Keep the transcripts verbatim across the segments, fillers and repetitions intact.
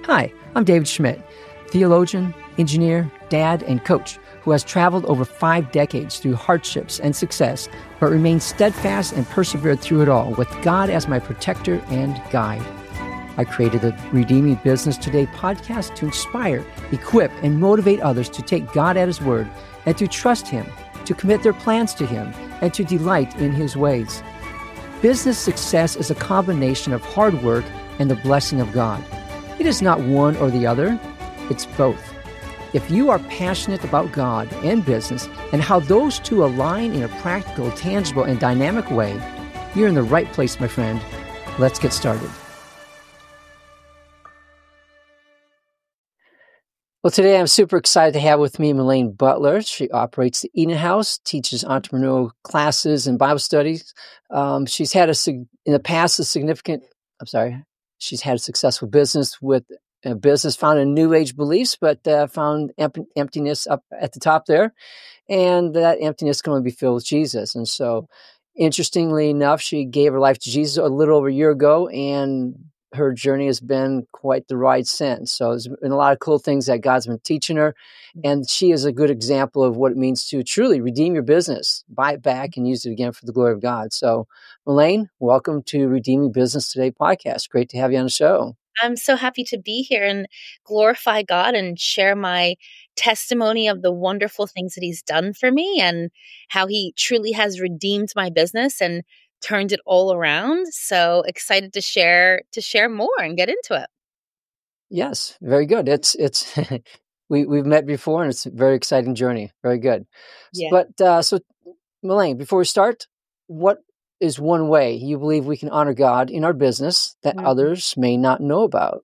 Hi, I'm David Schmidt, theologian, engineer, dad, and coach who has traveled over five decades through hardships and success, but remained steadfast and persevered through it all with God as my protector and guide. I created the Redeeming Business Today podcast to inspire, equip, and motivate others to take God at His word and to trust Him, to commit their plans to Him, and to delight in His ways. Business success is a combination of hard work and the blessing of God. It is not one or the other, it's both. If you are passionate about God and business and how those two align in a practical, tangible, and dynamic way, you're in the right place, my friend. Let's get started. Well, today I'm super excited to have with me Melaine Butler. She operates the Eden House, teaches entrepreneurial classes and Bible studies. Um, she's had a in the past a significant. I'm sorry. She's had a successful business with a business founded in New Age beliefs, but uh, found em- emptiness up at the top there, and that emptiness can only be filled with Jesus. And so, interestingly enough, she gave her life to Jesus a little over a year ago, and her journey has been quite the ride since. So there's been a lot of cool things that God's been teaching her. And she is a good example of what it means to truly redeem your business, buy it back, and use it again for the glory of God. So, Melaine, welcome to Redeeming Business Today podcast. Great to have you on the show. I'm so happy to be here and glorify God and share my testimony of the wonderful things that He's done for me and how He truly has redeemed my business and turned it all around. So excited to share to share more and get into it. Yes, very good. It's it's we we've met before, and it's a very exciting journey. Very good. Yeah. But uh, so, Melaine, before we start, what is one way you believe we can honor God in our business that Mm. others may not know about?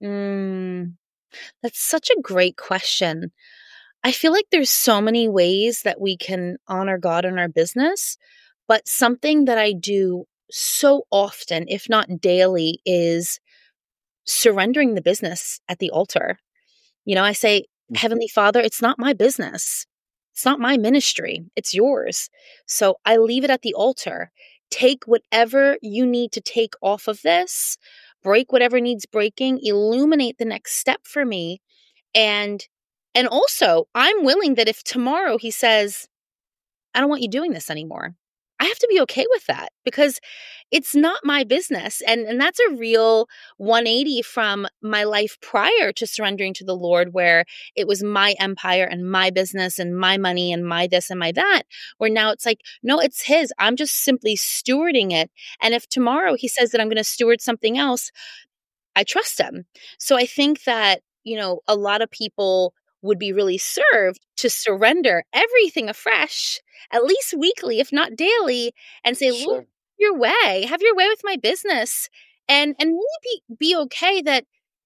Mm, that's such a great question. I feel like there's so many ways that we can honor God in our business, but something that I do so often, if not daily, is surrendering the business at the altar. You know, I say, Heavenly Father, it's not my business. It's not my ministry. It's yours. So I leave it at the altar. Take whatever you need to take off of this, break whatever needs breaking, illuminate the next step for me. And and also, I'm willing that if tomorrow He says, I don't want you doing this anymore, I have to be okay with that because it's not my business. And, and that's a real one eighty from my life prior to surrendering to the Lord, where it was my empire and my business and my money and my this and my that, where now it's like, no, it's His. I'm just simply stewarding it. And if tomorrow He says that I'm going to steward something else, I trust Him. So I think that, you know, a lot of people would be really served to surrender everything afresh, at least weekly, if not daily, and say, Sure. Lord, have your way, have your way with my business. And, and maybe be okay that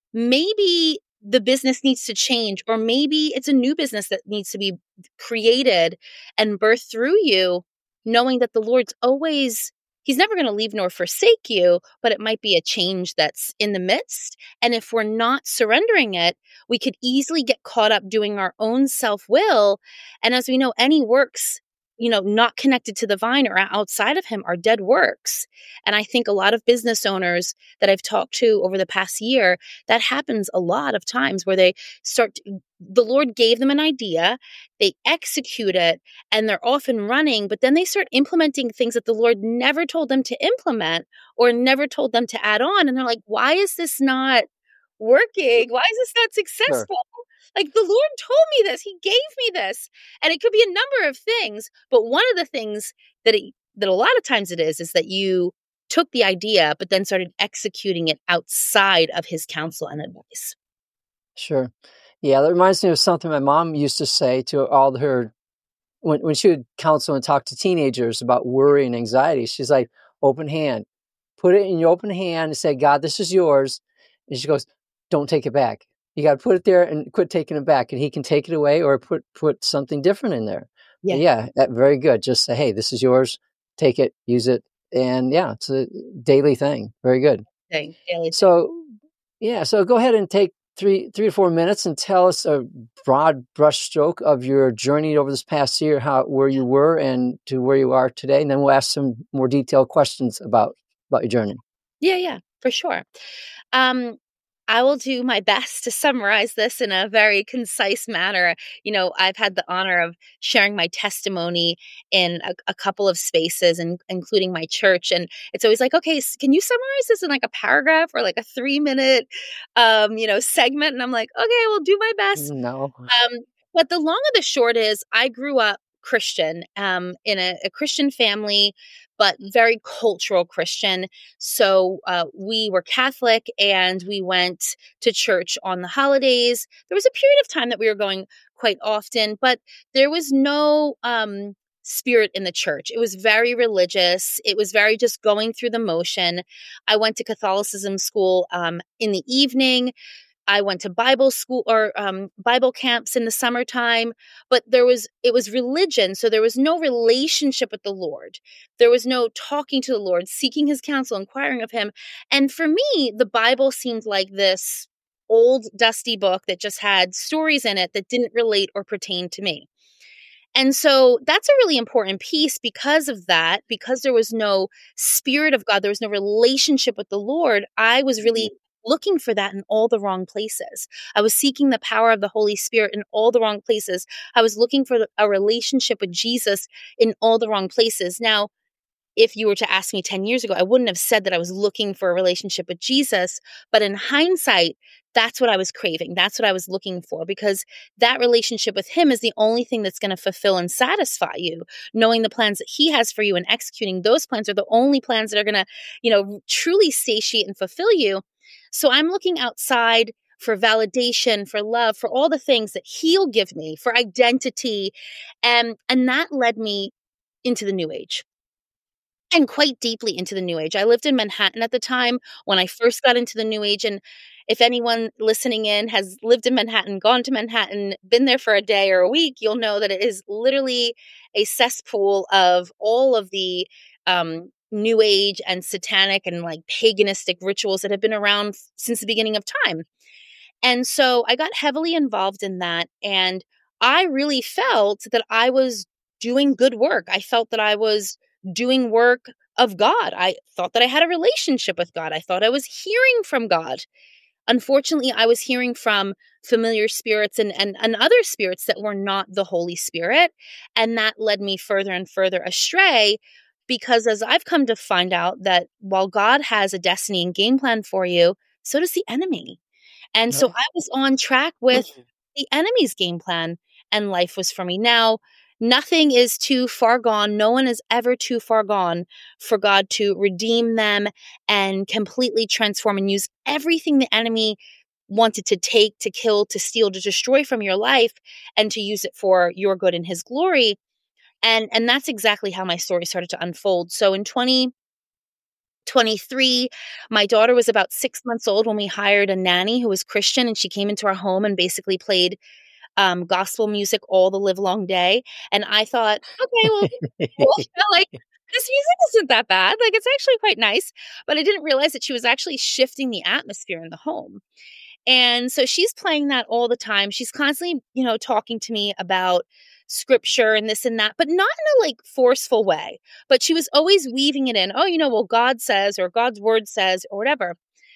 maybe the business needs to change, or maybe it's a new business that needs to be created and birthed through you, knowing that the Lord's always, He's never going to leave nor forsake you, but it might be a change that's in the midst. And if we're not surrendering it, we could easily get caught up doing our own self-will. And as we know, any works, you know, not connected to the vine or outside of Him are dead works. And I think a lot of business owners that I've talked to over the past year, that happens a lot of times where they start, to, the Lord gave them an idea, they execute it, and they're off and running, but then they start implementing things that the Lord never told them to implement or never told them to add on. And they're like, why is this not working? Why is this not successful? Sure. Like, the Lord told me this. He gave me this. And it could be a number of things. But one of the things that it, that a lot of times it is, is that you took the idea, but then started executing it outside of His counsel and advice. Sure. Yeah, that reminds me of something my mom used to say to all her, when, when she would counsel and talk to teenagers about worry and anxiety. She's like, open hand. Put it in your open hand and say, God, this is yours. And she goes, don't take it back. You got to put it there and quit taking it back. And He can take it away or put, put something different in there. Yeah. But yeah, that, very good. Just say, hey, this is yours. Take it, use it. And yeah, it's a daily thing. Very good. Thing, daily so, thing. yeah, so go ahead and take three, three to four minutes and tell us a broad brushstroke of your journey over this past year, how where you were and to where you are today. And then we'll ask some more detailed questions about, about your journey. Yeah, yeah, for sure. Um, I will do my best to summarize this in a very concise manner. You know, I've had the honor of sharing my testimony in a, a couple of spaces, and including my church. And it's always like, okay, s- can you summarize this in like a paragraph or like a three minute, um, you know, segment? And I'm like, okay, we'll do my best. No. Um, but the long and the short is, I grew up Christian, um, in a, a Christian family, but very cultural Christian. So uh, we were Catholic, and we went to church on the holidays. There was a period of time that we were going quite often, but there was no um, spirit in the church. It was very religious. It was very just going through the motion. I went to Catholicism school um, in the evening. I went to Bible school or um, Bible camps in the summertime, but there was, it was religion. So there was no relationship with the Lord. There was no talking to the Lord, seeking his counsel, inquiring of him. And for me, the Bible seemed like this old, dusty book that just had stories in it that didn't relate or pertain to me. And so that's a really important piece because of that, because there was no spirit of God, there was no relationship with the Lord. I was really looking for that in all the wrong places. I was seeking the power of the Holy Spirit in all the wrong places. I was looking for a relationship with Jesus in all the wrong places. Now, if you were to ask me ten years ago, I wouldn't have said that I was looking for a relationship with Jesus. But in hindsight, that's what I was craving. That's what I was looking for, because that relationship with him is the only thing that's going to fulfill and satisfy you. Knowing the plans that he has for you and executing those plans are the only plans that are going to, you know, truly satiate and fulfill you. So I'm looking outside for validation, for love, for all the things that he'll give me, for identity. And, and that led me into the New Age. And quite deeply into the New Age. I lived in Manhattan at the time when I first got into the New Age. And if anyone listening in has lived in Manhattan, gone to Manhattan, been there for a day or a week, you'll know that it is literally a cesspool of all of the um, New Age and satanic and like paganistic rituals that have been around f- since the beginning of time. And so I got heavily involved in that. And I really felt that I was doing good work. I felt that I was doing work of God. I thought that I had a relationship with God. I thought I was hearing from God. Unfortunately, I was hearing from familiar spirits and, and, and other spirits that were not the Holy Spirit. And that led me further and further astray, because as I've come to find out, that while God has a destiny and game plan for you, so does the enemy. And so No. I was on track with the enemy's game plan, and life was for me. Now, nothing is too far gone. No one is ever too far gone for God to redeem them and completely transform and use everything the enemy wanted to take, to kill, to steal, to destroy from your life, and to use it for your good and his glory. And and that's exactly how my story started to unfold. So in twenty twenty-three, my daughter was about six months old when we hired a nanny who was Christian, and she came into our home and basically played um, gospel music all the live long day. And I thought, okay, well, cool. You know, like, this music isn't that bad. Like, it's actually quite nice. But I didn't realize that she was actually shifting the atmosphere in the home. And so she's playing that all the time. She's constantly, you know, talking to me about scripture and this and that, but not in a like forceful way. But she was always weaving it in. Oh, you know, well, God says, or God's word says, or whatever.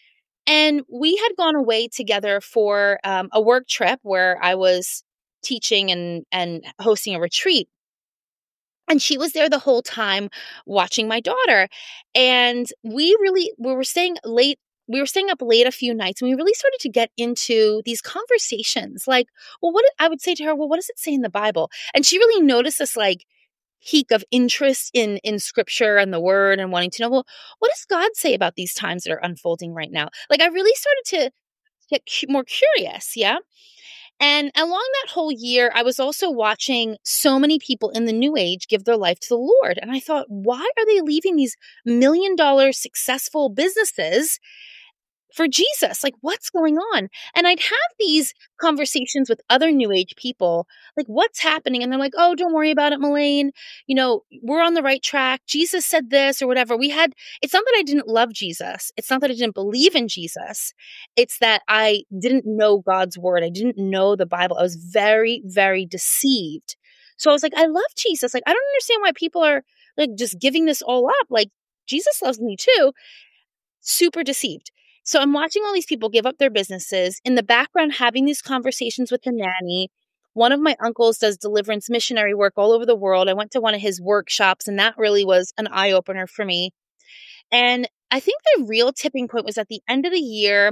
And we had gone away together for um, a work trip where I was teaching and and hosting a retreat. And she was there the whole time watching my daughter. And we really we were staying late. We were staying up late a few nights, and we really started to get into these conversations. Like, well, what I would say to her, well, what does it say in the Bible? And she really noticed this like peak of interest in in scripture and the word, and wanting to know, well, what does God say about these times that are unfolding right now? Like, I really started to get cu- more curious. Yeah. And along that whole year, I was also watching so many people in the new age give their life to the Lord. And I thought, why are they leaving these million dollar successful businesses for Jesus? Like, what's going on? And I'd have these conversations with other new age people, like, what's happening? And they're like, oh, don't worry about it, Melaine. You know, we're on the right track. Jesus said this or whatever. We had, it's not that I didn't love Jesus. It's not that I didn't believe in Jesus. It's that I didn't know God's word. I didn't know the Bible. I was very, very deceived. So I was like, I love Jesus. Like, I don't understand why people are like just giving this all up. Like, Jesus loves me too. Super deceived. So I'm watching all these people give up their businesses, in the background having these conversations with the nanny. One of my uncles does deliverance missionary work all over the world. I went to one of his workshops, and that really was an eye-opener for me. And I think the real tipping point was at the end of the year.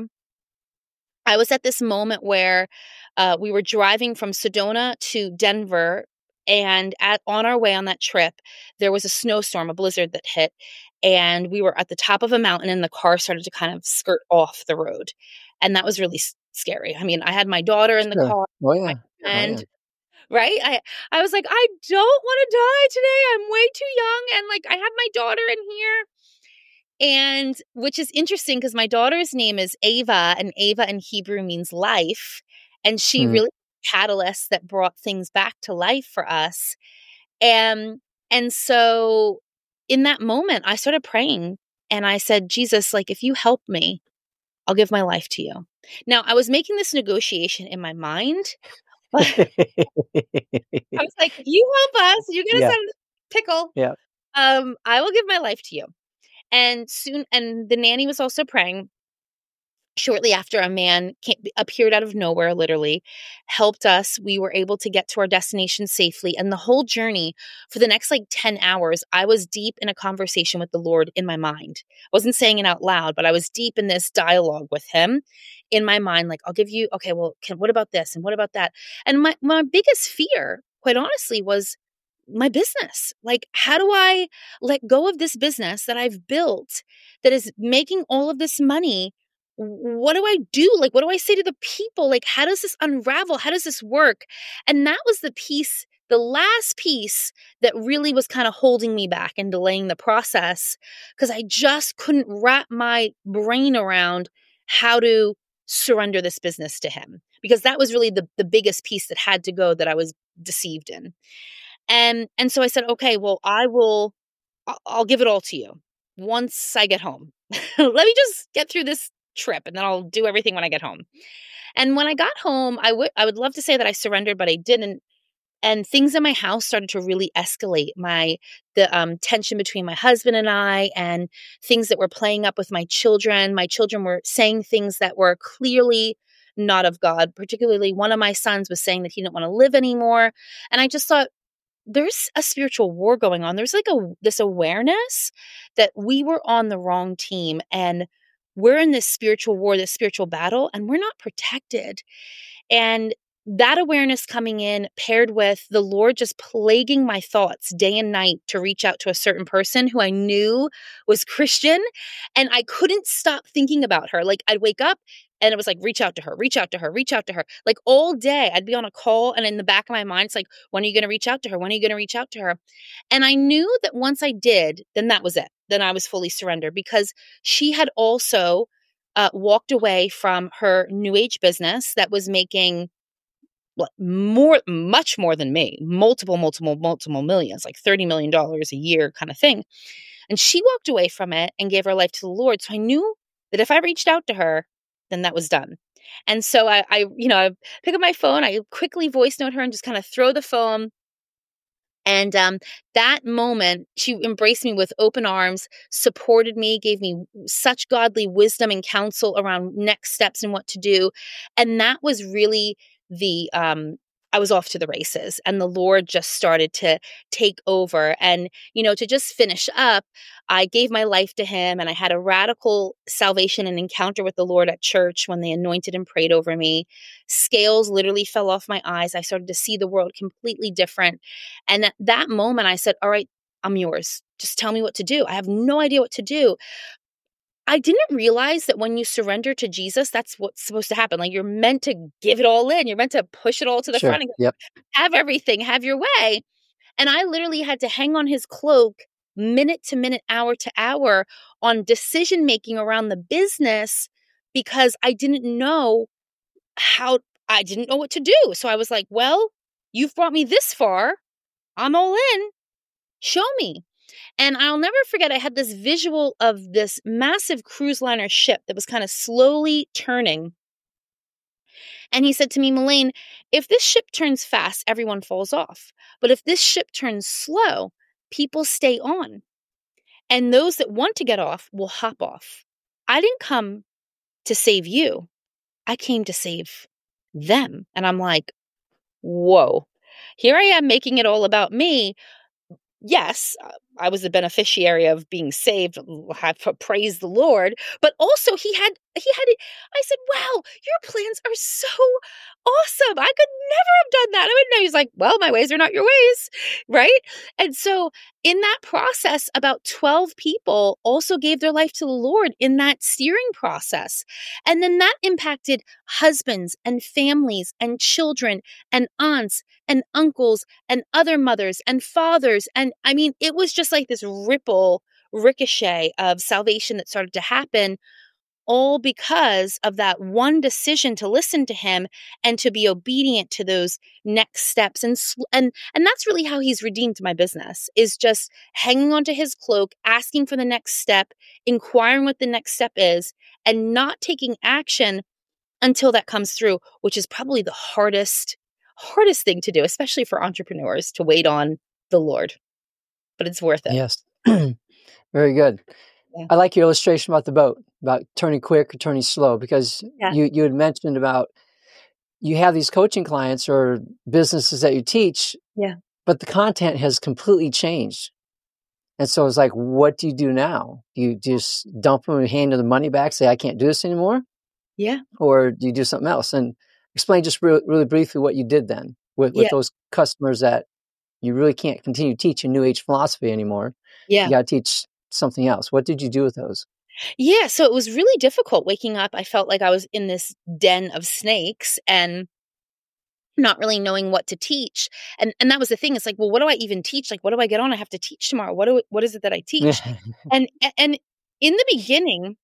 I was at this moment where uh, we were driving from Sedona to Denver, and at on our way on that trip, there was a snowstorm, a blizzard that hit, and we were at the top of a mountain, and the car started to kind of skirt off the road, and that was really s- scary. I mean, I had my daughter in the Sure. car, Oh my yeah. Oh yeah. friend, right? I I was like, I don't want to die today. I'm way too young, and like I have my daughter in here. And which is interesting because my daughter's name is Ava, and Ava in Hebrew means life. And she Hmm. really catalyst that brought things back to life for us. And and so in that moment, I started praying and I said, Jesus, like if you help me, I'll give my life to you. Now I was making this negotiation in my mind, but I was like, if you help us, you're gonna Yeah. send pickle. Yeah. Um, I will give my life to you. And soon, and the nanny was also praying. Shortly after, a man came, appeared out of nowhere, literally, helped us. We were able to get to our destination safely. And the whole journey for the next like ten hours, I was deep in a conversation with the Lord in my mind. I wasn't saying it out loud, but I was deep in this dialogue with him in my mind. Like, I'll give you, okay, well, can, what about this? And what about that? And my, my biggest fear, quite honestly, was my business. Like, how do I let go of this business that I've built that is making all of this money? What do I do? Like, what do I say to the people? Like, how does this unravel? How does this work? And that was the piece, the last piece that really was kind of holding me back and delaying the process because I just couldn't wrap my brain around how to surrender this business to him because that was really the, the biggest piece that had to go that I was deceived in. And and so I said, okay, well, I will, I'll, I'll give it all to you once I get home. Let me just get through this trip and then I'll do everything when I get home. And when I got home, I would I would love to say that I surrendered, but I didn't. And things in my house started to really escalate. My the um, tension between my husband and I, and things that were playing up with my children. My children were saying things that were clearly not of God. Particularly, one of my sons was saying that he didn't want to live anymore. And I just thought, there's a spiritual war going on. There's like a this awareness that we were on the wrong team and we're in this spiritual war, this spiritual battle, and we're not protected. And that awareness coming in paired with the Lord just plaguing my thoughts day and night to reach out to a certain person who I knew was Christian. And I couldn't stop thinking about her. Like I'd wake up and it was like, reach out to her, reach out to her, reach out to her. Like all day I'd be on a call and in the back of my mind, it's like, when are you going to reach out to her? When are you going to reach out to her? And I knew that once I did, then that was it. Then I was fully surrendered because she had also uh, walked away from her new age business that was making more, much more than me, multiple, multiple, multiple millions, like thirty million dollars a year kind of thing. And she walked away from it and gave her life to the Lord. So I knew that if I reached out to her, then that was done. And so I, I you know, I pick up my phone, I quickly voice note her and just kind of throw the phone. And um, that moment, she embraced me with open arms, supported me, gave me such godly wisdom and counsel around next steps and what to do. And that was really the, um, I was off to the races and the Lord just started to take over. And, you know, to just finish up, I gave my life to him and I had a radical salvation and encounter with the Lord at church when they anointed and prayed over me. Scales literally fell off my eyes. I started to see the world completely different. And at that moment, I said, all right, I'm yours. Just tell me what to do. I have no idea what to do. I didn't realize that when you surrender to Jesus, that's what's supposed to happen. Like you're meant to give it all in. You're meant to push it all to the Sure. front and go, Yep. have everything, have your way. And I literally had to hang on his cloak minute to minute, hour to hour on decision making around the business because I didn't know how, I didn't know what to do. So I was like, well, you've brought me this far. I'm all in. Show me. And I'll never forget, I had this visual of this massive cruise liner ship that was kind of slowly turning. And he said to me, Melaine, if this ship turns fast, everyone falls off. But if this ship turns slow, people stay on. And those that want to get off will hop off. I didn't come to save you. I came to save them. And I'm like, whoa, here I am making it all about me. Yes, uh, I was the beneficiary of being saved. Have praise the Lord, but also he had he had. I said, "Wow, your plans are so awesome! I could never have done that. I wouldn't know." He's like, "Well, my ways are not your ways, right?" And so, in that process, about twelve people also gave their life to the Lord in that steering process, and then that impacted husbands and families and children and aunts and uncles and other mothers and fathers. And I mean, it was just like this ripple ricochet of salvation that started to happen, all because of that one decision to listen to him and to be obedient to those next steps. And, and, and that's really how he's redeemed my business, is just hanging onto his cloak, asking for the next step, inquiring what the next step is, and not taking action until that comes through, which is probably the hardest hardest thing to do, especially for entrepreneurs, to wait on the Lord, but it's worth it. Yes. Very good. Yeah. I like your illustration about the boat, about turning quick or turning slow, because Yeah. you, you had mentioned about you have these coaching clients or businesses that you teach, Yeah. but the content has completely changed. And so it's like, what do you do now? Do you just dump them and hand them the money back, say, I can't do this anymore? Yeah. Or do you do something else? And explain just re- really briefly what you did then with, with Yeah. those customers that you really can't continue teaching New Age philosophy anymore. Yeah. You got to teach something else. What did you do with those? Yeah. So it was really difficult waking up. I felt like I was in this den of snakes and not really knowing what to teach. And and that was the thing. It's like, well, what do I even teach? Like, what do I get on? I have to teach tomorrow. What do what is it that I teach? and and in the beginning,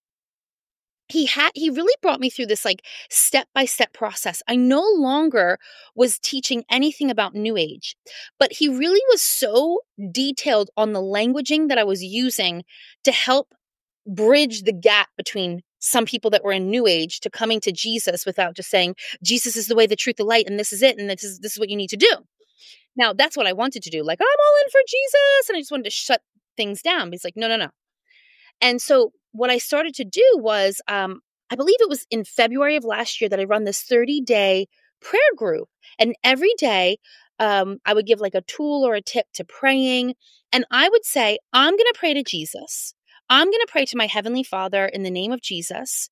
he had he really brought me through this like step-by-step process. I no longer was teaching anything about New Age, but he really was so detailed on the languaging that I was using to help bridge the gap between some people that were in New Age to coming to Jesus without just saying, Jesus is the way, the truth, the light, and this is it, and this is this is what you need to do. Now, that's what I wanted to do. Like, I'm all in for Jesus, and I just wanted to shut things down. But he's like, no, no, no. And so what I started to do was, um, I believe it was in February of last year that I run this thirty-day prayer group. And every day um, I would give like a tool or a tip to praying. And I would say, I'm going to pray to Jesus. I'm going to pray to my Heavenly Father in the name of Jesus.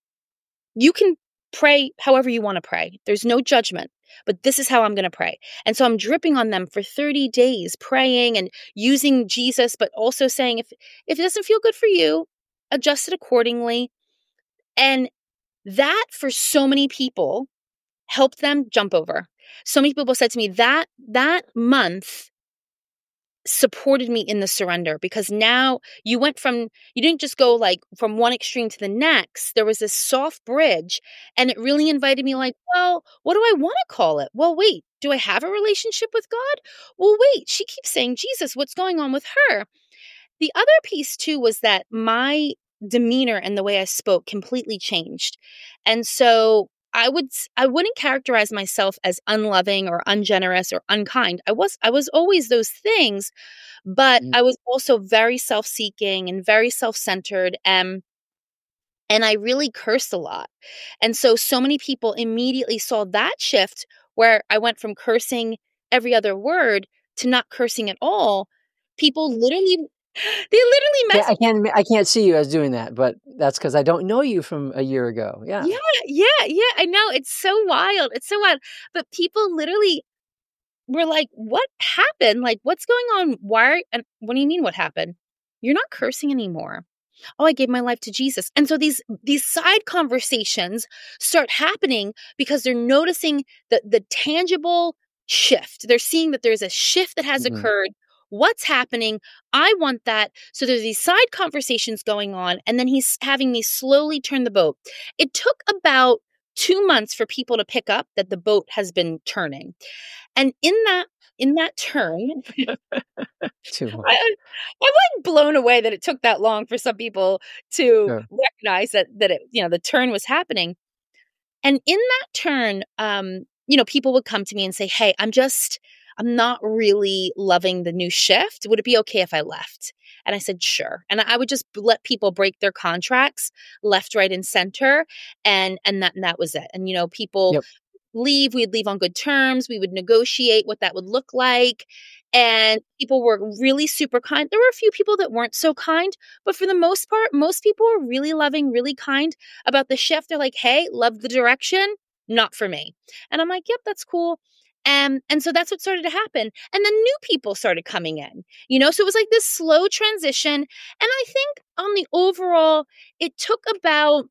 You can pray however you want to pray. There's no judgment, but this is how I'm going to pray. And so I'm dripping on them for thirty days, praying and using Jesus, but also saying, if, if it doesn't feel good for you, adjust it accordingly. And that, for so many people, helped them jump over. So many people said to me that that month supported me in the surrender, because now you went from, you didn't just go like from one extreme to the next. There was this soft bridge, and it really invited me like, well, what do I want to call it? Well, wait, do I have a relationship with God? Well, wait, she keeps saying Jesus, what's going on with her? The other piece too was that my demeanor and the way I spoke completely changed. And so I would I wouldn't characterize myself as unloving or ungenerous or unkind. I was I was always those things, but Mm. I was also very self-seeking and very self-centered, and and I really cursed a lot. And so so many people immediately saw that shift where I went from cursing every other word to not cursing at all. People literally they literally Yeah, messaged. I can't I can't see you as doing that, but that's because I don't know you from a year ago. Yeah. Yeah, yeah, yeah. I know. It's so wild. It's so wild. But people literally were like, what happened? Like, what's going on? Why? And what do you mean what happened? You're not cursing anymore. Oh, I gave my life to Jesus. And so these these side conversations start happening because they're noticing the, the tangible shift. They're seeing that there's a shift that has Mhm. occurred. What's happening? I want that. So there's these side conversations going on, and then he's having me slowly turn the boat. It took about two months for people to pick up that the boat has been turning. And in that in that turn, Too much. I, I'm like blown away that it took that long for some people to Sure. recognize that that it, you know, the turn was happening. And in that turn, um, you know, people would come to me and say, "Hey, I'm just, I'm not really loving the new shift. Would it be okay if I left? And I said, sure. And I would just let people break their contracts left, right, and center. And, and that, and that was it. And, you know, people Yep. leave, we'd leave on good terms. We would negotiate what that would look like. And people were really super kind. There were a few people that weren't so kind, but for the most part, most people were really loving, really kind about the shift. They're like, hey, love the direction, not for me. And I'm like, yep, that's cool. And, and so that's what started to happen. And then new people started coming in, you know, so it was like this slow transition. And I think on the overall, it took about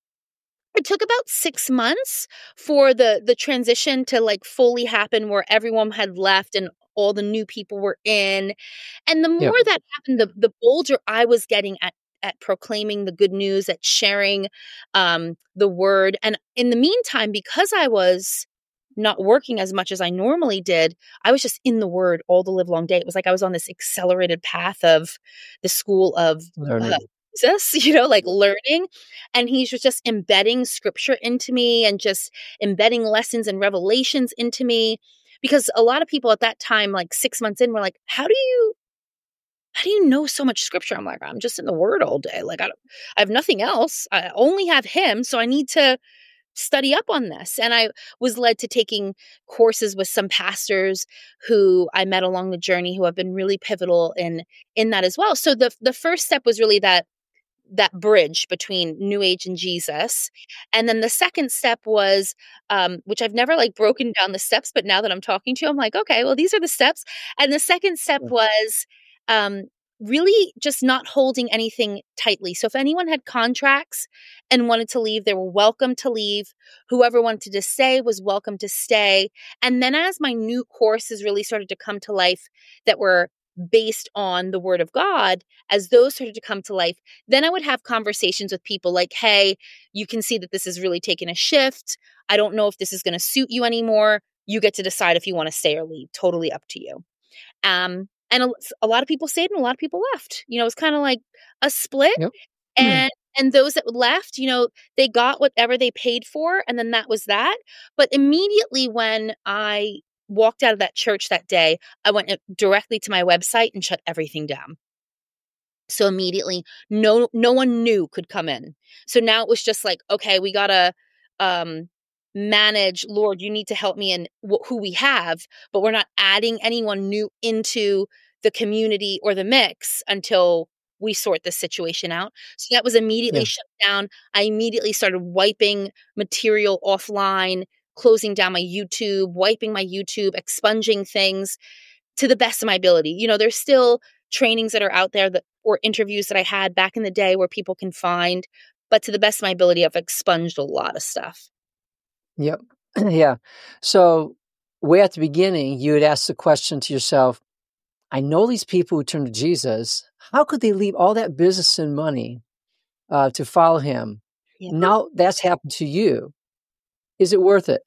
It took about six months for the the transition to like fully happen, where everyone had left and all the new people were in. And the Yep. more that happened, the the bolder I was getting at at proclaiming the good news, at sharing um, the word. And in the meantime, because I was not working as much as I normally did, I was just in the word all the live long day. It was like I was on this accelerated path of the school of uh, Learning. Jesus, you know, like learning. And he was just embedding scripture into me and just embedding lessons and revelations into me. Because a lot of people at that time, like six months in, were like, how do you, how do you know so much scripture? I'm like, I'm just in the word all day. Like I don't, I have nothing else. I only have him. So I need to study up on this. And I was led to taking courses with some pastors who I met along the journey, who have been really pivotal in, in that as well. So the, the first step was really that that bridge between New Age and Jesus. And then the second step was, um, which I've never like broken down the steps, but now that I'm talking to you, I'm like, okay, well, these are the steps. And the second step Yeah. was um, really just not holding anything tightly. So if anyone had contracts and wanted to leave, they were welcome to leave. Whoever wanted to stay was welcome to stay. And then as my new courses really started to come to life that were based on the word of God, as those started to come to life, then I would have conversations with people like, hey, you can see that this is really taking a shift. I don't know if this is going to suit you anymore. You get to decide if you want to stay or leave. Totally up to you. Um, and a, a lot of people stayed and a lot of people left. You know, it was kind of like a split. Yep. And and those that left, you know, they got whatever they paid for, and then that was that. But immediately when I walked out of that church that day, I went directly to my website and shut everything down. So immediately, no no one new could come in. So now it was just like, okay, we gotta um, manage. Lord, you need to help me in wh- who we have, but we're not adding anyone new into the community or the mix until we sort this situation out. So that was immediately Yeah. shut down. I immediately started wiping material offline, closing down my YouTube, wiping my YouTube, expunging things to the best of my ability. You know, there's still trainings that are out there that, or interviews that I had back in the day where people can find, but to the best of my ability, I've expunged a lot of stuff. Yep. Yeah. So way at the beginning, you had asked the question to yourself, I know these people who turn to Jesus. How could they leave all that business and money uh, to follow him? Yeah. Now that's happened to you. Is it worth it?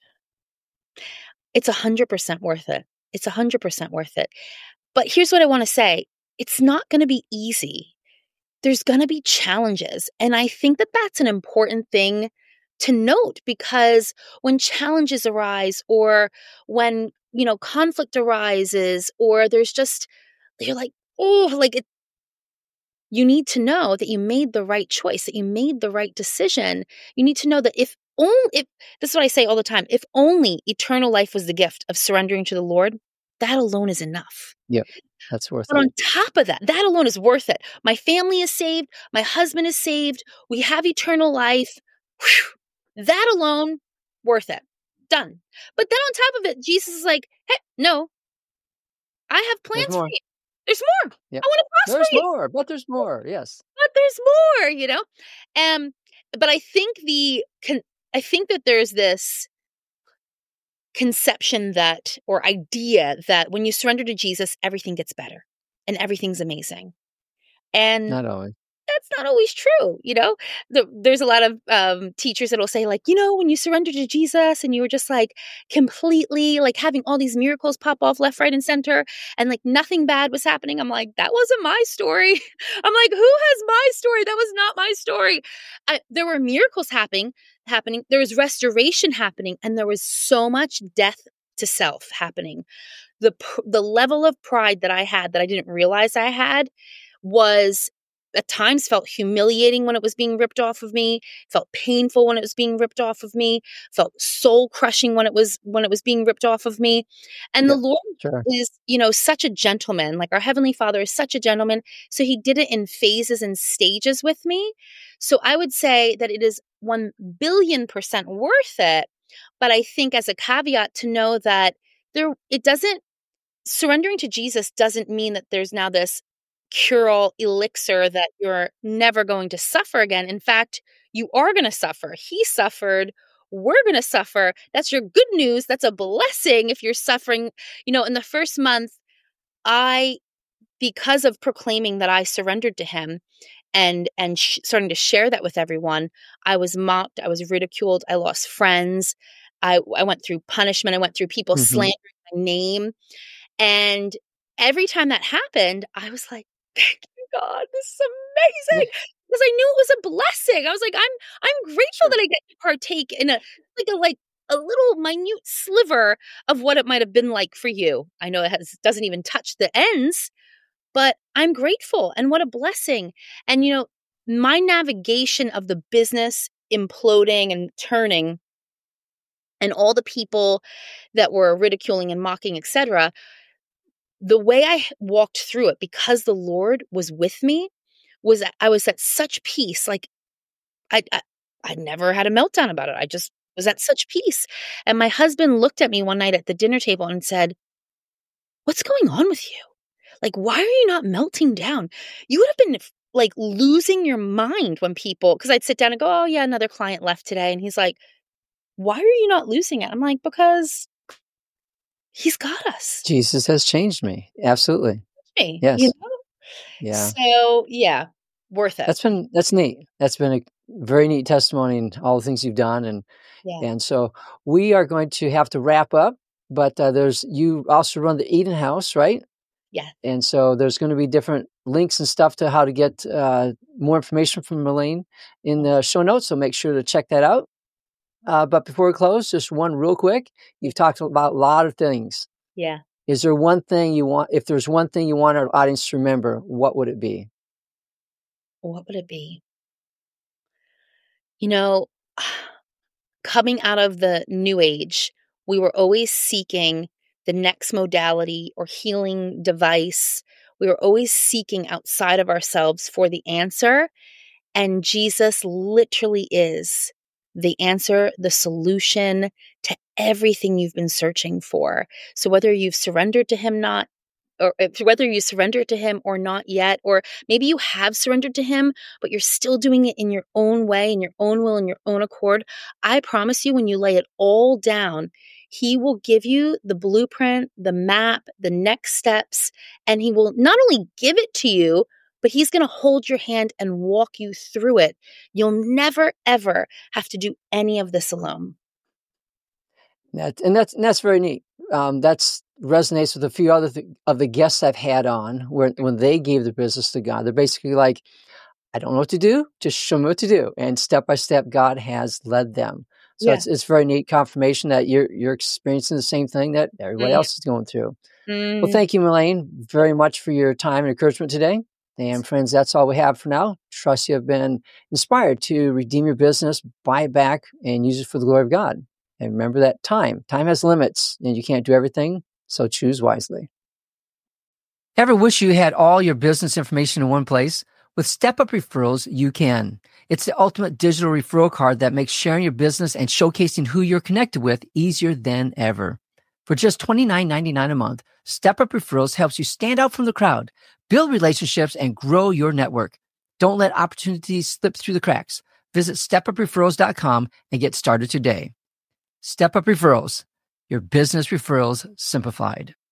It's a hundred percent worth it. It's a hundred percent worth it. But here's what I want to say. It's not going to be easy. There's going to be challenges. And I think that that's an important thing to note, because when challenges arise, or when, you know, conflict arises, or there's just, you're like, oh, like it, you need to know that you made the right choice, that you made the right decision. You need to know that if only, if this is what I say all the time, if only eternal life was the gift of surrendering to the Lord, that alone is enough. Yep. That's worth But it. on top of that, that alone is worth it. My family is saved. My husband is saved. We have eternal life. Whew. That alone, worth it. Done. But then on top of it, Jesus is like, hey, no, I have There's plans for more. you. There's more. Yep. I want to prosper There's you. more, but there's more. Yes. But there's more, you know? Um, but I think the, con- I think that there's this conception that, or idea that when you surrender to Jesus, everything gets better and everything's amazing. And Not always. that's not always true. You know, the, there's a lot of um, teachers that'll say like, you know, when you surrender to Jesus and you were just like completely like having all these miracles pop off left, right, and center, and like nothing bad was happening. I'm like, that wasn't my story. I'm like, who has my story? That was not my story. I, there were miracles happening, happening. There was restoration happening, and there was so much death to self happening. The the level of pride that I had that I didn't realize I had was at times felt humiliating when it was being ripped off of me, felt painful when it was being ripped off of me, felt soul crushing when it was when it was being ripped off of me. And Yeah, the Lord sure. is, you know, such a gentleman. Like our Heavenly Father is such a gentleman. So he did it in phases and stages with me. So I would say that it is one billion percent worth it. But I think as a caveat to know that there, it doesn't, surrendering to Jesus doesn't mean that there's now this cure-all elixir that you're never going to suffer again. In fact, you are going to suffer. He suffered. We're going to suffer. That's your good news. That's a blessing if you're suffering. You know, in the first month, I, because of proclaiming that I surrendered to him and and sh- starting to share that with everyone, I was mocked. I was ridiculed. I lost friends. I, I went through punishment. I went through people Mm-hmm. slandering my name. And every time that happened, I was like, thank you, God, this is amazing. Because I knew it was a blessing. I was like, I'm I'm grateful that I get to partake in a like a like a little minute sliver of what it might have been like for you. I know it has doesn't even touch the ends, but I'm grateful, and what a blessing. And you know, my navigation of the business imploding and turning and all the people that were ridiculing and mocking, et cetera, the way I walked through it, because the Lord was with me, was that I was at such peace. Like I, I, I never had a meltdown about it. I just was at such peace. And my husband looked at me one night at the dinner table and said, "What's going on with you? Like, why are you not melting down? You would have been like losing your mind when people," because I'd sit down and go, "Oh yeah, another client left today." And he's like, "Why are you not losing it?" I'm like, "Because he's got us." Jesus has changed me. Absolutely. Me, Yes. you know? Yeah. So yeah, worth it. That's been, that's neat. That's been a very neat testimony and all the things you've done. And, Yeah. and so we are going to have to wrap up, but uh, there's, you also run the Eden House, right? Yeah. And so there's going to be different links and stuff to how to get uh, more information from Melaine in the show notes. So make sure to check that out. Uh, but before we close, just one real quick. You've talked about a lot of things. Yeah. Is there one thing you want, if there's one thing you want our audience to remember, what would it be? What would it be? You know, coming out of the new age, we were always seeking the next modality or healing device. We were always seeking outside of ourselves for the answer. And Jesus literally is the answer, the solution to everything you've been searching for. So whether you've surrendered to him not, or if, whether you surrendered to him or not yet, or maybe you have surrendered to him, but you're still doing it in your own way, in your own will, in your own accord, I promise you, when you lay it all down, he will give you the blueprint, the map, the next steps, and he will not only give it to you, but he's going to hold your hand and walk you through it. You'll never, ever have to do any of this alone. That, and that's and that's very neat. Um, that's resonates with a few other th- of the guests I've had on, where when they gave the business to God, they're basically like, I don't know what to do, just show me what to do, and step by step, God has led them. So Yeah. it's it's very neat confirmation that you're you're experiencing the same thing that everybody Mm. else is going through. Mm. Well, thank you, Melaine, very much for your time and encouragement today. And friends, that's all we have for now. Trust you have been inspired to redeem your business, buy it back, and use it for the glory of God. And remember that time, time has limits and you can't do everything. So choose wisely. Ever wish you had all your business information in one place? With Step Up Referrals, you can. It's the ultimate digital referral card that makes sharing your business and showcasing who you're connected with easier than ever. For just twenty-nine ninety-nine a month, Step Up Referrals helps you stand out from the crowd, build relationships, and grow your network. Don't let opportunities slip through the cracks. Visit step up referrals dot com and get started today. Step Up Referrals, your business referrals simplified.